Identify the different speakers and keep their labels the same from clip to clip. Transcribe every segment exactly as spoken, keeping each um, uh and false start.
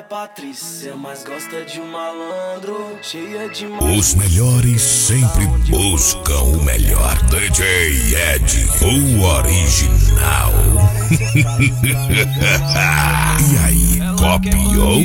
Speaker 1: Patrícia, mas gosta de um malandro, cheia de mal.
Speaker 2: Os melhores sempre buscam o melhor. D J Ed, o original. E aí, copiou?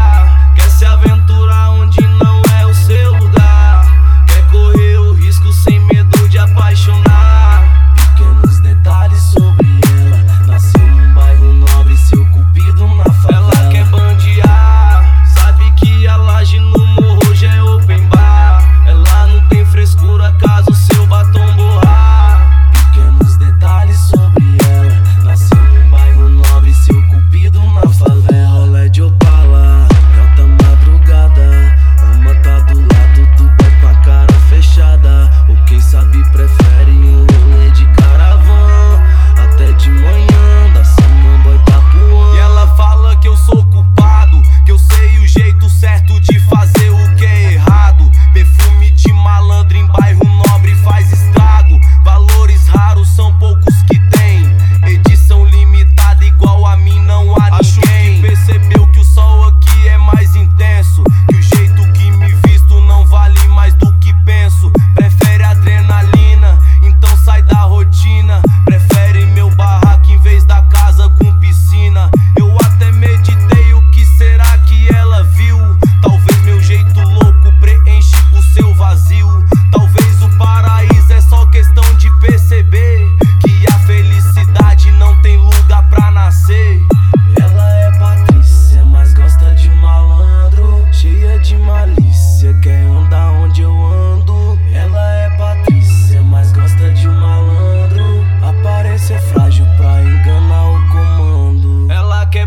Speaker 1: Quer se aventurar onde não é o seu lugar, quer correr o risco sem medo de apaixonar. Pequenos detalhes sobre ela, nasceu num bairro nobre, seu cupido na favela. Ela quer bandear, sabe que a laje no morro já é open bar. Ela não tem frescura caso seu batom borrar. Pequenos detalhes sobre ela, nasceu num bairro nobre, seu cupido na favela. Rolé de Opala, alta madrugada, ama tá do lado do boy com a cara fechada. Ou quem sabe prefere um rolê de caravana, até de manhã da samambaia Itapuã. E ela fala que eu sou culpado, que eu sei o jeito certo de fazer o que é errado. Perfume de malandro em bairro nobre faz estrago. Valores raros são poucos que tem, edição limitada igual a mim não há ninguém. Acho que percebeu que o sol aqui é mais intenso, que o jeito que me visto não vale mais do que penso. Prefere adrenalina, então sai da rotina. Prefere meu barraco em vez da casa com piscina. Eu até meditei o que será que ela viu. Talvez meu jeito louco preenche o seu vazio. Talvez o paraíso é só questão de perceber que a felicidade não tem lugar pra nascer. Ela é Patrícia, mas gosta de um malandro, cheia de malícia, quer andar onde eu ando. Ela é Patrícia, mas gosta de um malandro, aparência é frágil pra enganar o comando. Ela quer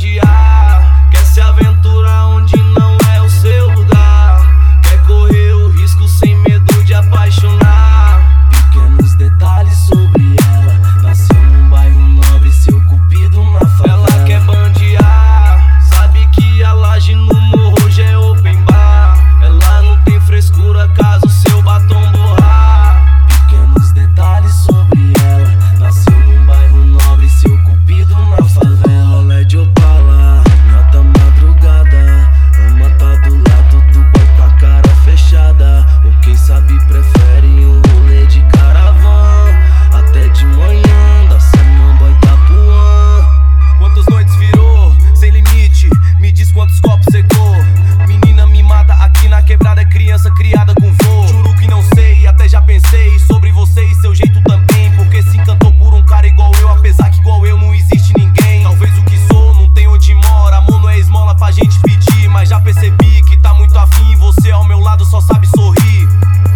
Speaker 1: bandear, quer se aventurar onde não é o seu lugar, quer correr o risco sem medo de apaixonar. Pequenos detalhes sobre ela, nasceu num bairro nobre, seu cupido na favela. Ela quer bandear, sabe que a laje no morro já é open bar. Ela não tem frescura caso seu batom borrar. Pequenos detalhes sobre ela, nasceu num bairro nobre, seu cupido na favela. Rolé de Opala, alta madrugada, ama tá do lado do boy com a cara fechada. Ou quem sabe prefere um rolê de caravana, até de manhã da samambaia Itapuã. Quantas noites virou, sem limite, me diz quantos copos secou. Menina mimada aqui na quebrada, é criança criada com vô. Juro que não sei, até já pensei sobre você e seu jeito também, porque se encantou por um cara igual eu, apesar que igual eu não existe ninguém. Talvez o que sou não tem onde mora, amor não é esmola pra gente pedir, mas já percebi que tá muito afim e você ao meu lado só sabe sorrir.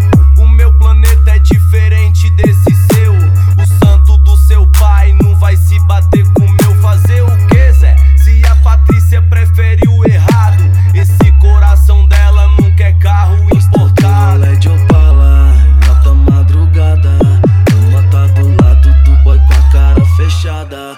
Speaker 1: O meu planeta é diferente desse seu, o santo do seu pai não vai se bater com o meu. Fazer o que, Zé? Se a Patrícia prefere o errado, esse coração dela não quer carro importado. Rolé de Opala, em alta madrugada, ama tá do lado do boy com a cara fechada.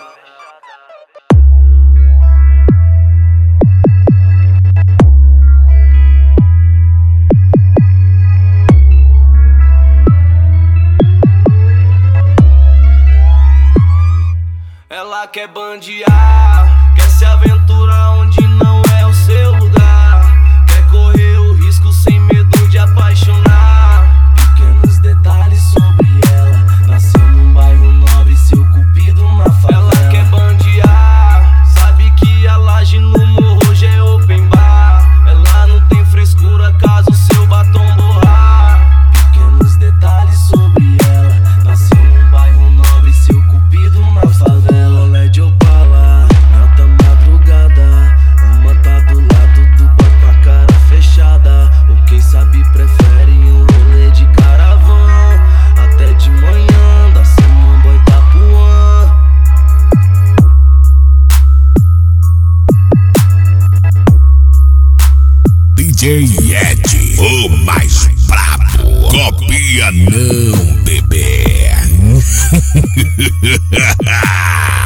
Speaker 1: Ela quer bandear, quer se aventurar onde não é o seu lugar, quer correr o risco sem medo de apaixonar. Pequenos detalhes sobre ela, nasceu num bairro nobre, seu cupido na favela. Ela quer bandear, sabe que a laje no morro já é open bar. Ela não tem frescura caso seu batom borrar. Pequenos detalhes sobre ela, nasceu num bairro nobre, seu cupido na favela. Rolé de Opala, alta madrugada, ama tá do lado do boy com a cara fechada. Ou quem sabe prefere um rolê de caravana, até de manhã da samambaia Itapuã.
Speaker 2: D J Ed, o mais brabo. Copia não, bebê.